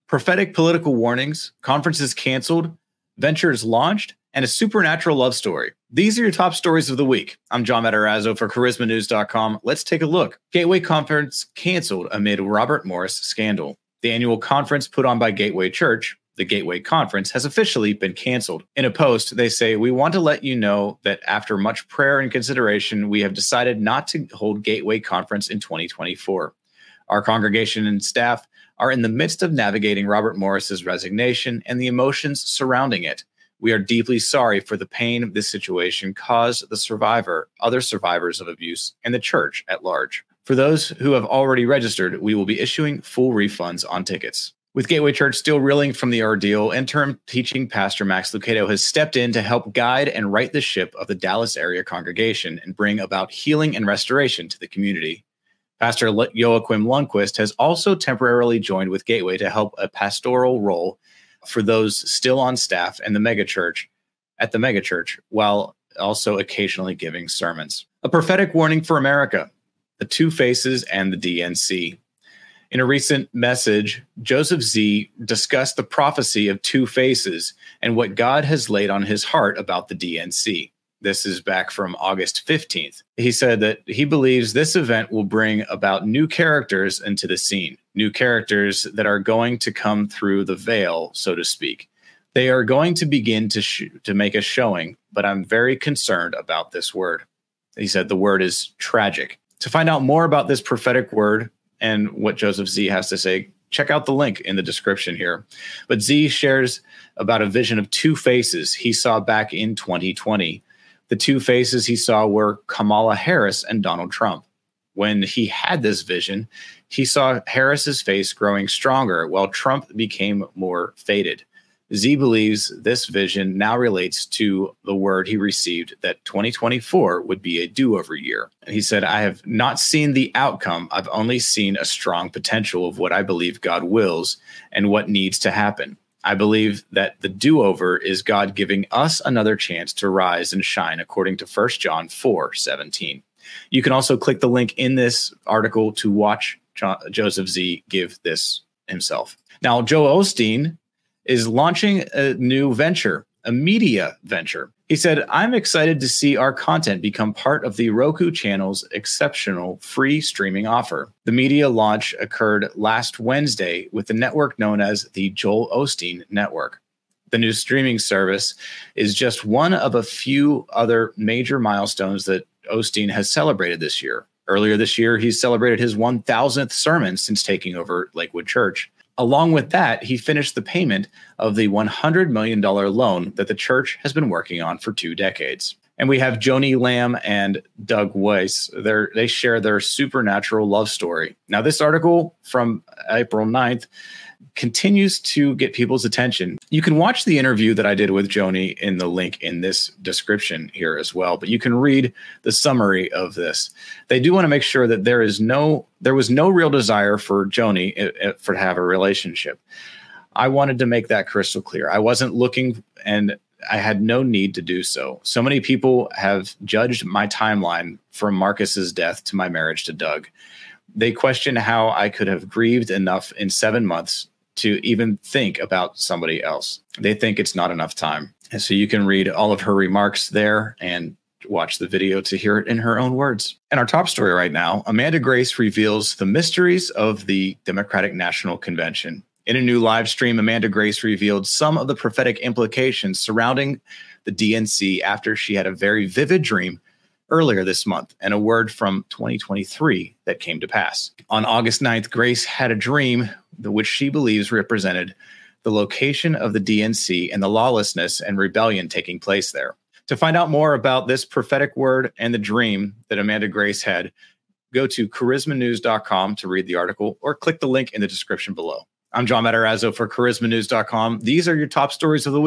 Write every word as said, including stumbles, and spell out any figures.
prophetic political warnings, conferences canceled, ventures launched, and a supernatural love story. These are your top stories of the week. I'm John Matarazzo for charisma news dot com. Let's take a look. Gateway Conference canceled amid Robert Morris scandal. The annual conference put on by Gateway Church, the Gateway Conference, has officially been canceled. In a post, they say, "We want to let you know that after much prayer and consideration, we have decided not to hold Gateway Conference in twenty twenty-four. Our congregation and staff are in the midst of navigating Robert Morris's resignation and the emotions surrounding it. We are deeply sorry for the pain this situation caused the survivor, other survivors of abuse, and the church at large. For those who have already registered, we will be issuing full refunds on tickets." With Gateway Church still reeling from the ordeal, interim teaching pastor Max Lucado has stepped in to help guide and right the ship of the Dallas area congregation and bring about healing and restoration to the community. Pastor Joachim Lundquist has also temporarily joined with Gateway to help a pastoral role for those still on staff and the megachurch at the megachurch, while also occasionally giving sermons. A prophetic warning for America, the Two Faces and the D N C. In a recent message, Joseph Z discussed the prophecy of two faces and what God has laid on his heart about the D N C. This is back from August fifteenth. He said that he believes this event will bring about new characters into the scene, new characters that are going to come through the veil, so to speak. They are going to begin to sh- to make a showing, but I'm very concerned about this word. He said the word is tragic. To find out more about this prophetic word and what Joseph Z has to say, check out the link in the description here. But Z shares about a vision of two faces he saw back in twenty twenty. The two faces he saw were Kamala Harris and Donald Trump. When he had this vision, he saw Harris's face growing stronger while Trump became more faded. Z believes this vision now relates to the word he received that twenty twenty-four would be a do-over year. And he said, "I have not seen the outcome. I've only seen a strong potential of what I believe God wills and what needs to happen. I believe that the do-over is God giving us another chance to rise and shine, according to First John four seventeen. You can also click the link in this article to watch Jo- Joseph Z give this himself. Now, Joel Osteen is launching a new venture, a media venture. He said, "I'm excited to see our content become part of the Roku channel's exceptional free streaming offer." The media launch occurred last Wednesday with the network known as the Joel Osteen Network. The new streaming service is just one of a few other major milestones that Osteen has celebrated this year. Earlier this year, he celebrated his one thousandth sermon since taking over Lakewood Church. Along with that, he finished the payment of the one hundred million dollars loan that the church has been working on for two decades. And we have Joni Lamb and Doug Weiss. They're, they share their supernatural love story. Now, this article from April ninth continues to get people's attention. You can watch the interview that I did with Joni in the link in this description here as well, but you can read the summary of this. They do want to make sure that there is no, there was no real desire for Joni uh, for to have a relationship. I wanted to make that crystal clear. I wasn't looking, and I had no need to do so. So many people have judged my timeline from Marcus's death to my marriage to Doug. They question how I could have grieved enough in seven months to even think about somebody else. They think it's not enough time. And so you can read all of her remarks there and watch the video to hear it in her own words. And our top story right now, Amanda Grace reveals the mysteries of the Democratic National Convention. In a new live stream, Amanda Grace revealed some of the prophetic implications surrounding the D N C after she had a very vivid dream earlier this month, and a word from twenty twenty-three that came to pass. On August ninth, Grace had a dream which she believes represented the location of the D N C and the lawlessness and rebellion taking place there. To find out more about this prophetic word and the dream that Amanda Grace had, go to charisma news dot com to read the article or click the link in the description below. I'm John Matarazzo for charisma news dot com. These are your top stories of the week.